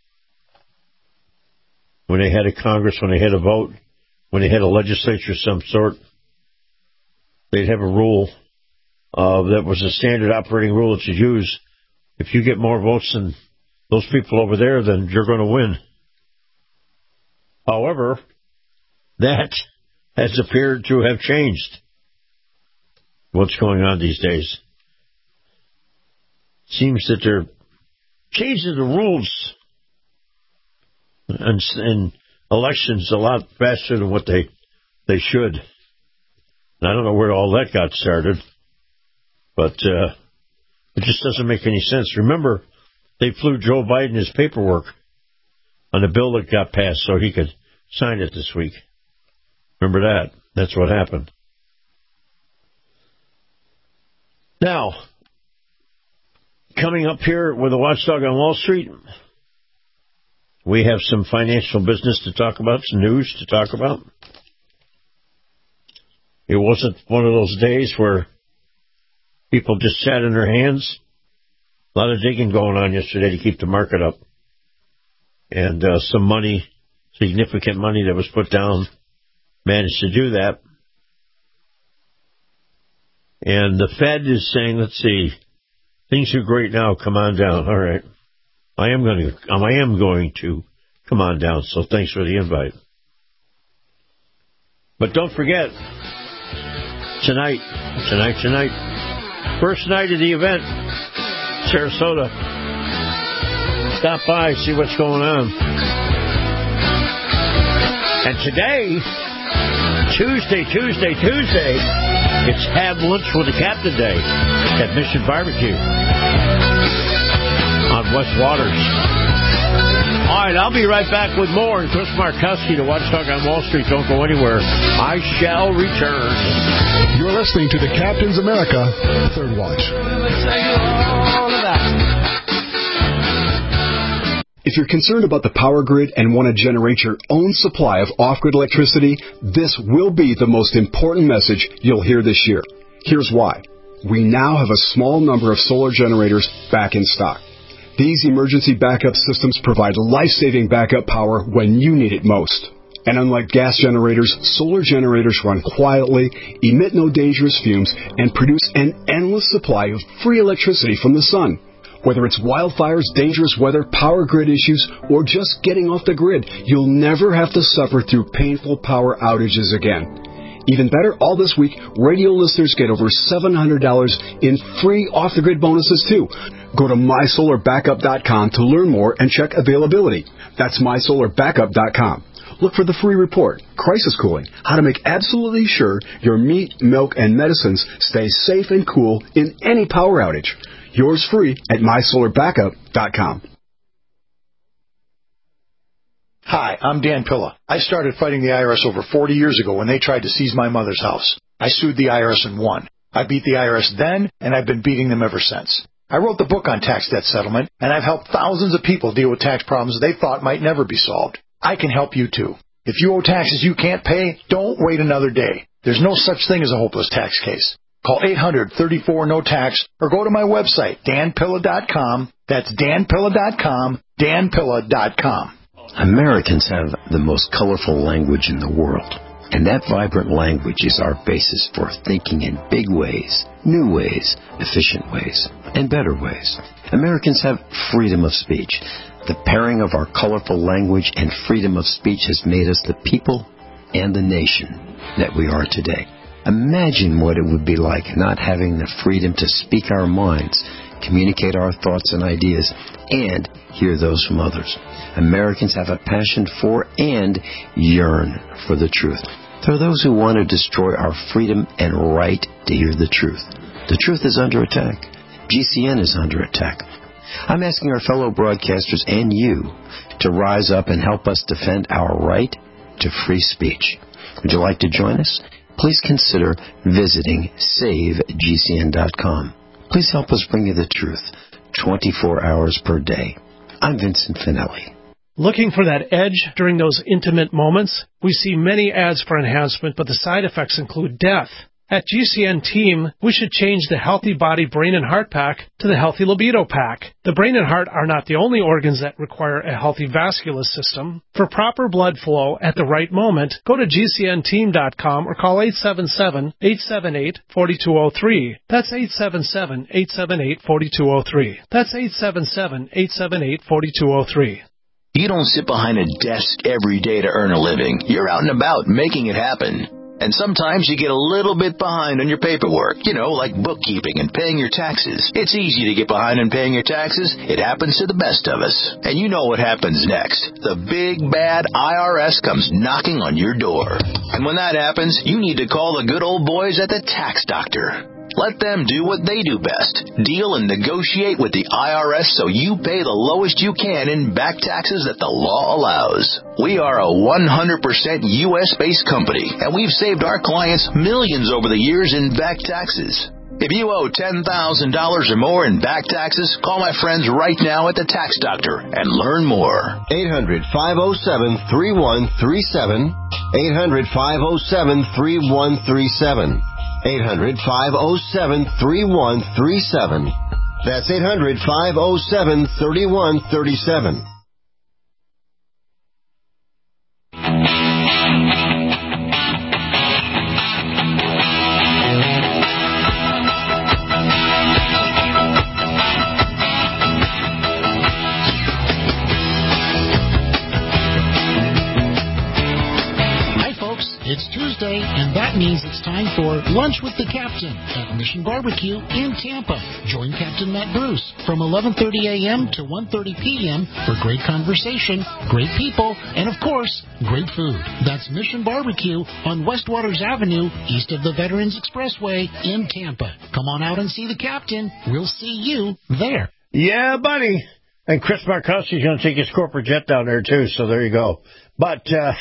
[SPEAKER 5] When they had a Congress, when they had a vote, when they had a legislature of some sort, they'd have a rule uh, that was a standard operating rule that you use. If you get more votes than those people over there, then you're going to win. However, that has appeared to have changed. What's going on these days? Seems that they're changing the rules and, and elections a lot faster than what they they should. And I don't know where all that got started, but uh, it just doesn't make any sense. Remember, they flew Joe Biden his paperwork on a bill that got passed so he could sign it this week. Remember that? That's what happened. Now, coming up here with a watchdog on Wall Street, we have some financial business to talk about, some news to talk about. It wasn't one of those days where people just sat in their hands. A lot of digging going on yesterday to keep the market up. And uh, some money, significant money that was put down, managed to do that. And the Fed is saying, let's see, things are great now, come on down. All right. I am going to, I am going to come on down, so thanks for the invite. But don't forget, tonight, tonight, tonight, first night of the event, Sarasota. Stop by, see what's going on. And today, Tuesday, Tuesday, Tuesday, it's Have Lunch with the Captain Day at Mission Barbecue on West Waters. All right, I'll be right back with more. And Chris Markowski, the Watchdog on Wall Street. Don't go anywhere. I shall return.
[SPEAKER 2] You're listening to the Captain's America Third Watch. If you're concerned about the power grid and want to generate your own supply of off-grid electricity, this will be the most important message you'll hear this year. Here's why. We now have a small number of solar generators back in stock. These emergency backup systems provide life-saving backup power when you need it most. And unlike gas generators, solar generators run quietly, emit no dangerous fumes, and produce an endless supply of free electricity from the sun. Whether it's wildfires, dangerous weather, power grid issues, or just getting off the grid, you'll never have to suffer through painful power outages again. Even better, all this week, radio listeners get over seven hundred dollars in free off-the-grid bonuses, too. Go to my solar backup dot com to learn more and check availability. That's my solar backup dot com. Look for the free report, Crisis Cooling, how to make absolutely sure your meat, milk, and medicines stay safe and cool in any power outage. Yours free at my solar backup dot com.
[SPEAKER 8] Hi, I'm Dan Pilla. I started fighting the I R S over forty years ago when they tried to seize my mother's house. I sued the I R S and won. I beat the I R S then, and I've been beating them ever since. I wrote the book on tax debt settlement, and I've helped thousands of people deal with tax problems they thought might never be solved. I can help you, too. If you owe taxes you can't pay, don't wait another day. There's no such thing as a hopeless tax case. Call eight hundred, thirty-four, no tax or go to my website, dan pilla dot com.
[SPEAKER 1] That's dan pilla dot com, dan pilla dot com.
[SPEAKER 3] Americans have the most colorful language in the world, and that vibrant language is our basis for thinking in big ways, new ways, efficient ways, and better ways. Americans have freedom of speech. The pairing of our colorful language and freedom of speech has made us the people and the nation that we are today. Imagine what it would be like not having the freedom to speak our minds, communicate our thoughts and ideas, and hear those from others. Americans have a passion for and yearn for the truth. There are those who want to destroy our freedom and right to hear the truth. The truth is under attack. G C N is under attack. I'm asking our fellow broadcasters and you to rise up and help us defend our right to free speech. Would you like to join us? Please consider visiting save G C N dot com. Please help us bring you the truth twenty-four hours per day. I'm Vincent Finelli.
[SPEAKER 15] Looking for that edge during those intimate moments? We see many ads for enhancement, but the side effects include death. At G C N Team, we should change the Healthy Body Brain and Heart Pack to the Healthy Libido Pack. The brain and heart are not the only organs that require a healthy vascular system. For proper blood flow at the right moment, go to G C N team dot com or call eight seven seven, eight seven eight, four two zero three. That's eight seven seven, eight seven eight, four two zero three. That's eight seven seven, eight seven eight, four two zero three.
[SPEAKER 4] You don't sit behind a desk every day to earn a living. You're out and about making it happen. And sometimes you get a little bit behind on your paperwork, you know, like bookkeeping and paying your taxes. It's easy to get behind on paying your taxes. It happens to the best of us. And you know what happens next. The big, bad I R S comes knocking on your door. And when that happens, you need to call the good old boys at the Tax Doctor. Let them do what they do best. Deal and negotiate with the I R S so you pay the lowest you can in back taxes that the law allows. We are a one hundred percent U S-based company, and we've saved our clients millions over the years in back taxes. If you owe ten thousand dollars or more in back taxes, call my friends right now at the Tax Doctor and learn more.
[SPEAKER 9] eight hundred, five oh seven, three one three seven. eight hundred, five oh seven, three one three seven. eight hundred, five oh seven, three one three seven. That's eight hundred, five oh seven, three one three seven.
[SPEAKER 7] It's Tuesday, and that means it's time for Lunch with the Captain at Mission Barbecue in Tampa. Join Captain Matt Bruce from eleven thirty a.m. to one thirty p.m. for great conversation, great people, and, of course, great food. That's Mission Barbecue on West Waters Avenue, east of the Veterans Expressway in Tampa. Come on out and see the Captain. We'll see you there.
[SPEAKER 5] Yeah, buddy. And Chris Markowski's going to take his corporate jet down there, too, so there you go. But uh,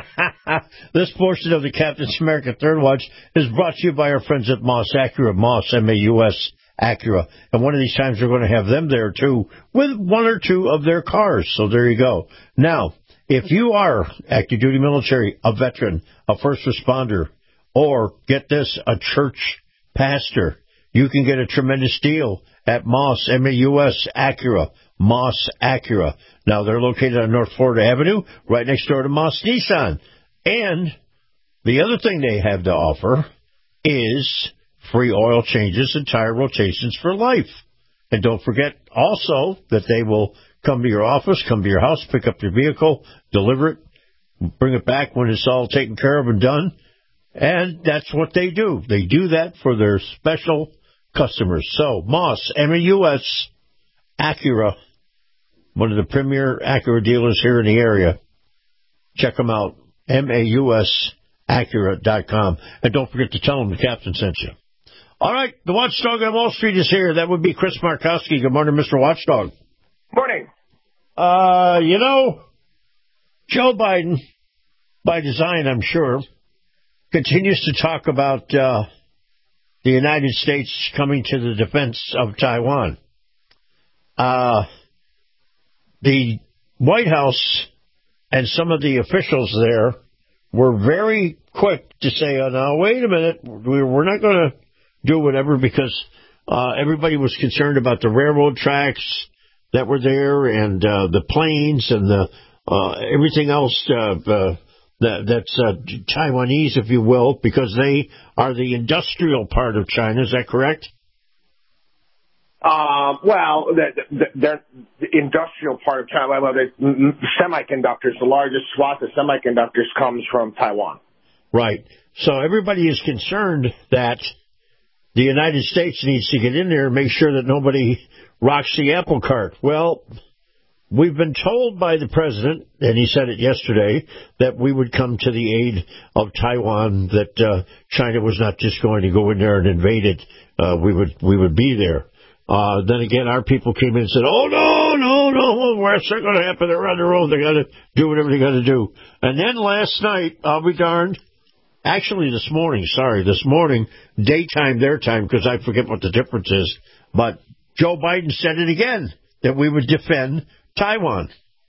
[SPEAKER 5] this portion of the Captain's America Third Watch is brought to you by our friends at Moss Acura, Moss, M A U S, Acura. And one of these times we're going to have them there, too, with one or two of their cars. So there you go. Now, if you are active duty military, a veteran, a first responder, or, get this, a church pastor, you can get a tremendous deal at Moss, M A U S, Acura. Moss Acura. Now, they're located on North Florida Avenue, right next door to Moss Nissan. And the other thing they have to offer is free oil changes and tire rotations for life. And don't forget also that they will come to your office, come to your house, pick up your vehicle, deliver it, bring it back when it's all taken care of and done. And that's what they do. They do that for their special customers. So, Moss, M A U S, Acura, one of the premier Acura dealers here in the area. Check them out, M A U S Acura dot com. And don't forget to tell them the Captain sent you. All right, the Watchdog on Wall Street is here. That would be Chris Markowski. Good morning, Mister Watchdog.
[SPEAKER 25] Morning.
[SPEAKER 5] Uh, you know, Joe Biden, by design, I'm sure, continues to talk about uh, the United States coming to the defense of Taiwan. Uh, the White House and some of the officials there were very quick to say, oh, now, wait a minute, we're not going to do whatever, because uh, everybody was concerned about the railroad tracks, that were there, and uh, the planes and the uh, everything else uh, uh, that, that's uh, Taiwanese, if you will, because they are the industrial part of China. Is that correct?
[SPEAKER 6] Uh, well, the, the, the industrial part of China, well, the semiconductors, the largest swath of semiconductors comes from Taiwan.
[SPEAKER 5] Right. So everybody is concerned that the United States needs to get in there and make sure that nobody rocks the apple cart. Well, we've been told by the president, and he said it yesterday, that we would come to the aid of Taiwan, that uh, China was not just going to go in there and invade it. Uh, we would we would be there. Uh, then again, our people came in and said, oh, no, no, no, what's not going to happen? They're on their own. They got to do whatever they got to do. And then last night, I'll be darned, actually this morning, sorry, this morning, daytime, their time, because I forget what the difference is, but Joe Biden said it again, that we would defend Taiwan.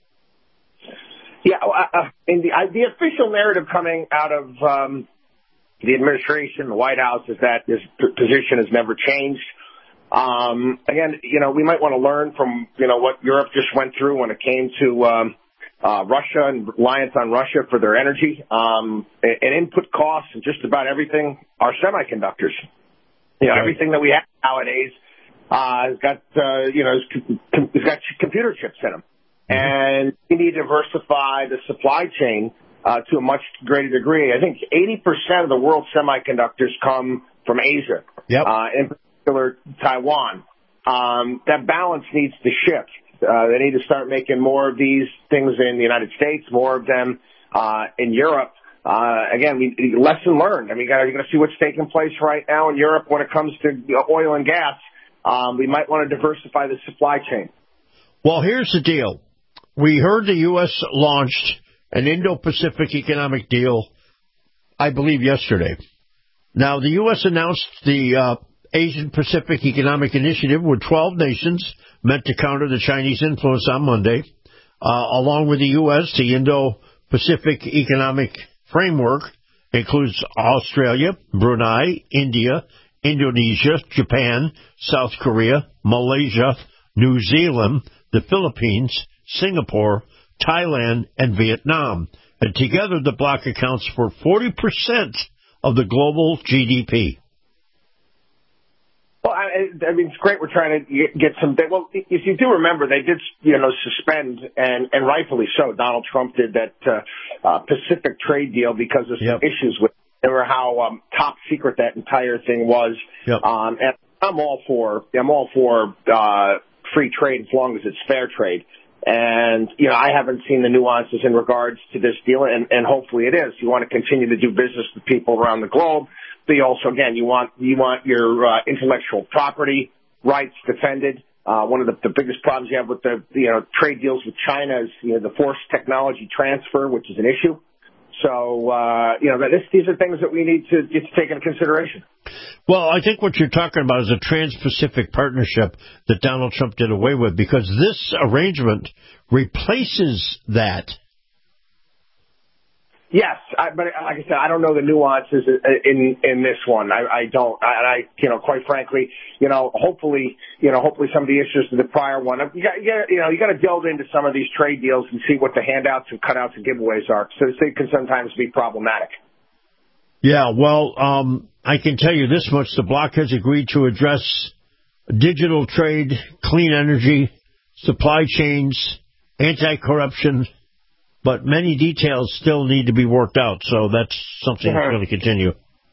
[SPEAKER 6] Yeah, uh, in the, uh, the official narrative coming out of um, the administration, the White House, is that this p- position has never changed. Um, again, you know, we might want to learn from, you know, what Europe just went through when it came to um, uh, Russia and reliance on Russia for their energy. Um, and, and input costs and just about everything are semiconductors. You know, right. Everything that we have nowadays uh, has got, uh, you know, has, has got computer chips in them. Mm-hmm. And we need to diversify the supply chain uh, to a much greater degree. I think eighty percent of the world's semiconductors come from Asia.
[SPEAKER 5] Yep.
[SPEAKER 6] Uh, in Taiwan. Um, that balance needs to shift. Uh, they need to start making more of these things in the United States, more of them uh, in Europe. Uh, again, we, lesson learned. I mean, you got to see what's taking place right now in Europe when it comes to oil and gas. Um, we might want to diversify the supply chain.
[SPEAKER 5] Well, here's the deal. We heard the U S launched an Indo-Pacific economic deal, I believe, yesterday. Now, the U S announced the uh, Asian Pacific Economic Initiative with twelve nations meant to counter the Chinese influence on Monday. Uh, along with the U S, the Indo-Pacific Economic Framework includes Australia, Brunei, India, Indonesia, Japan, South Korea, Malaysia, New Zealand, the Philippines, Singapore, Thailand, and Vietnam. And together the bloc accounts for forty percent of the global G D P.
[SPEAKER 6] Well, I, I mean, it's great we're trying to get some – well, if you do remember, they did, you know, suspend, and, and rightfully so. Donald Trump did that uh, uh, Pacific trade deal because of some yep. issues with it, or how um, top secret that entire thing was.
[SPEAKER 5] Yep.
[SPEAKER 6] Um, and I'm all for I'm all for uh, free trade as long as it's fair trade. And, you know, I haven't seen the nuances in regards to this deal, and, and hopefully it is. You want to continue to do business with people around the globe. But you also, again, you want you want your uh, intellectual property rights defended. Uh, one of the, the biggest problems you have with the you know trade deals with China is you know the forced technology transfer, which is an issue. So uh, you know this, these are things that we need to, to take into consideration.
[SPEAKER 5] Well, I think what you're talking about is a Trans-Pacific Partnership that Donald Trump did away with, because this arrangement replaces that.
[SPEAKER 6] Yes, I, but like I said, I don't know the nuances in in this one. I, I don't. I, I, you know, quite frankly, you know, hopefully, you know, hopefully some of the issues to the prior one. You got, you, got, you know, you got to delve into some of these trade deals and see what the handouts and cutouts and giveaways are. So they can sometimes be problematic.
[SPEAKER 5] Yeah, well, um, I can tell you this much: the bloc has agreed to address digital trade, clean energy, supply chains, anti-corruption. But many details still need to be worked out, so that's something that's going to continue.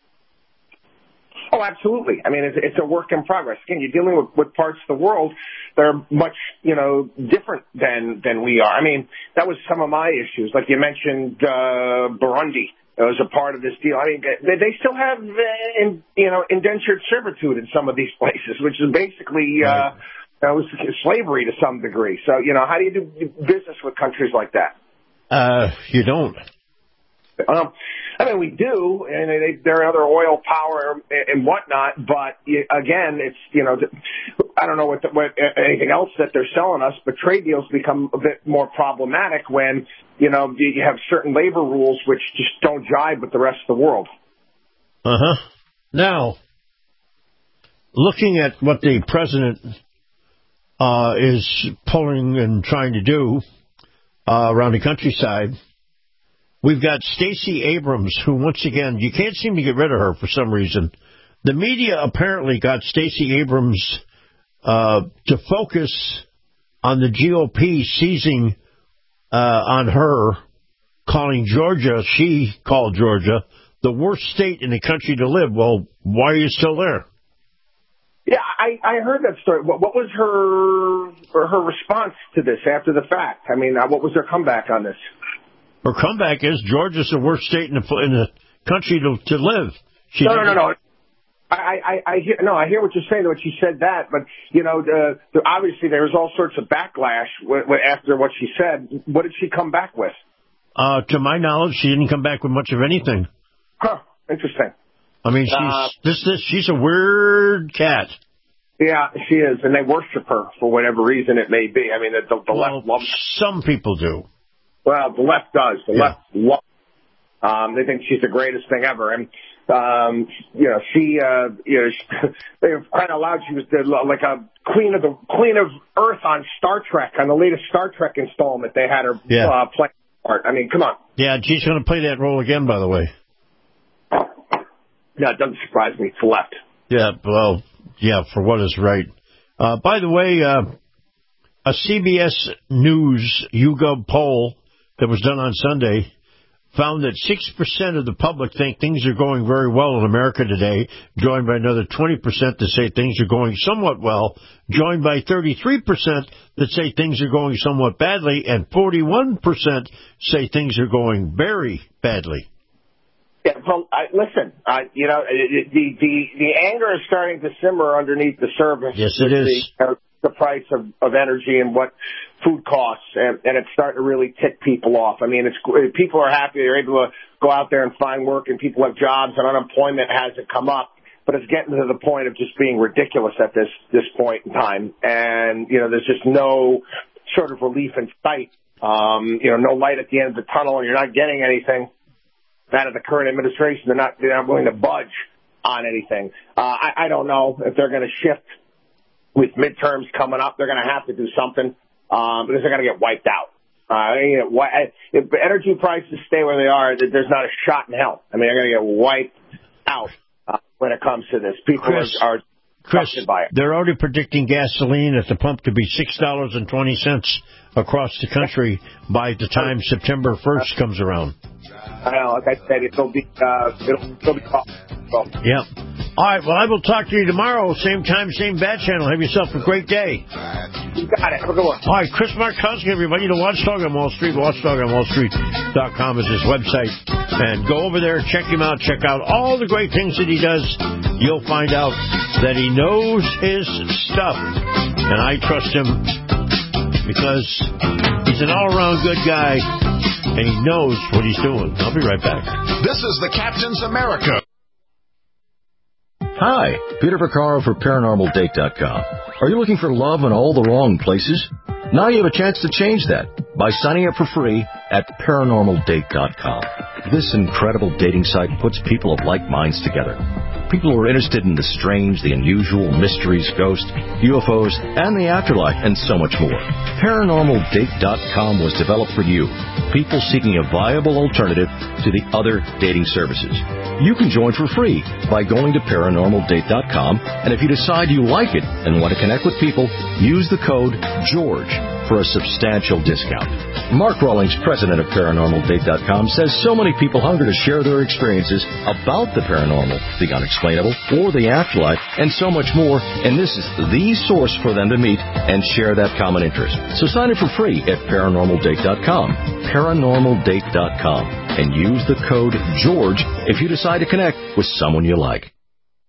[SPEAKER 6] Oh, absolutely. I mean, it's, it's a work in progress. Again, you're dealing with, with parts of the world that are much, you know, different than, than we are. I mean, that was some of my issues. Like you mentioned, uh, Burundi was a part of this deal. I mean, they, they still have, uh, in, you know, indentured servitude in some of these places, which is basically, uh, right. you know, slavery to some degree. So, you know, how do you do business with countries like that?
[SPEAKER 5] Uh, you don't.
[SPEAKER 6] Um, I mean, we do, and they, they're other oil power and whatnot. But again, it's you know, I don't know what, the, what anything else that they're selling us, but trade deals become a bit more problematic when you know you have certain labor rules which just don't jive with the rest of the world.
[SPEAKER 5] Uh huh. Now, looking at what the president uh, is pulling and trying to do uh, around the countryside. We've got Stacey Abrams, who, once again, you can't seem to get rid of her for some reason. The media apparently got Stacey Abrams uh, to focus on the G O P seizing uh, on her, calling Georgia, she called Georgia, the worst state in the country to live. Well, why are you still there?
[SPEAKER 6] Yeah, I, I heard that story. What, what was her her response to this after the fact? I mean, uh, what was her comeback on this?
[SPEAKER 5] Her comeback is Georgia's the worst state in the in the country to to live. She
[SPEAKER 6] no, no, no, no. I, I, I hear no. I hear what you're saying when she said that, but you know, the, the, obviously there was all sorts of backlash w- w- after what she said. What did she come back with?
[SPEAKER 5] Uh, to my knowledge, she didn't come back with much of anything.
[SPEAKER 6] Huh. Interesting.
[SPEAKER 5] I mean, she's uh, this this she's a weird cat.
[SPEAKER 6] Yeah, she is, and they worship her for whatever reason it may be. I mean, the, the, the
[SPEAKER 5] well,
[SPEAKER 6] left loves.
[SPEAKER 5] Some people do.
[SPEAKER 6] Well, the left does. The yeah. left loves. Um, they think she's the greatest thing ever, and um, you know, she, uh, you know, she, they were kind of loud. She was the, like a queen of the queen of Earth on Star Trek, on the latest Star Trek installment. They had her
[SPEAKER 5] yeah.
[SPEAKER 6] uh, play part. I mean, come on.
[SPEAKER 5] Yeah, she's going to play that role again, by the way.
[SPEAKER 6] No, it doesn't surprise me. It's left.
[SPEAKER 5] Yeah, well, yeah, for what is right. Uh, by the way, uh, a C B S News YouGov poll that was done on Sunday found that six percent of the public think things are going very well in America today, joined by another twenty percent that say things are going somewhat well, joined by thirty-three percent that say things are going somewhat badly, and forty-one percent say things are going very badly.
[SPEAKER 6] Yeah, well, I, listen, uh, you know, the, the the anger is starting to simmer underneath the surface.
[SPEAKER 5] Yes, it is.
[SPEAKER 6] The, uh, the price of, of energy and what food costs, and, and it's starting to really tick people off. I mean, it's people are happy they're able to go out there and find work, and people have jobs, and unemployment hasn't come up. But it's getting to the point of just being ridiculous at this this point in time, and you know, there's just no sort of relief in sight. Um, you know, no light at the end of the tunnel, and you're not getting anything out of the current administration. They're not they're not willing to budge on anything. Uh, I, I don't know if they're going to shift with midterms coming up. They're going to have to do something um, because they're going to get wiped out. Uh, you know, if energy prices stay where they are, there's not a shot in hell. I mean, they're going to get wiped out uh, when it comes to this. People
[SPEAKER 5] Chris,
[SPEAKER 6] are, are
[SPEAKER 5] Chris,
[SPEAKER 6] by it.
[SPEAKER 5] They're already predicting gasoline at the pump to be six dollars and twenty cents across the country by the time September first comes around.
[SPEAKER 6] I know, like I said, it'll be, uh, it'll, it'll be tough. So.
[SPEAKER 5] Yeah. All right, well, I will talk to you tomorrow, same time, same bat channel. Have yourself a great day.
[SPEAKER 6] You got it. Have a good one.
[SPEAKER 5] All right, Chris Markowski, everybody, the Watchdog on Wall Street. Watchdog on Wall Street dot com is his website. And go over there, check him out, check out all the great things that he does. You'll find out that he knows his stuff. And I trust him because he's an all-around good guy, and he knows what he's doing. I'll be right back.
[SPEAKER 23] This is the Captain's America.
[SPEAKER 10] Hi, Peter Vaccaro for Paranormal Date dot com. Are you looking for love in all the wrong places? Now you have a chance to change that by signing up for free at Paranormal Date dot com. This incredible dating site puts people of like minds together. People who are interested in the strange, the unusual, mysteries, ghosts, U F Os, and the afterlife, and so much more. Paranormal Date dot com was developed for you, people seeking a viable alternative to the other dating services. You can join for free by going to Paranormal Date dot com, and if you decide you like it and want to connect with people, use the code GEORGE for a substantial discount. Mark Rawlings, president of Paranormal Date dot com, says so many people hunger to share their experiences about the paranormal, the unexplainable, or the afterlife, and so much more, and this is the source for them to meet and share that common interest. So sign up for free at Paranormal Date dot com, Paranormal Date dot com, and use the code GEORGE if you decide to connect with someone you like.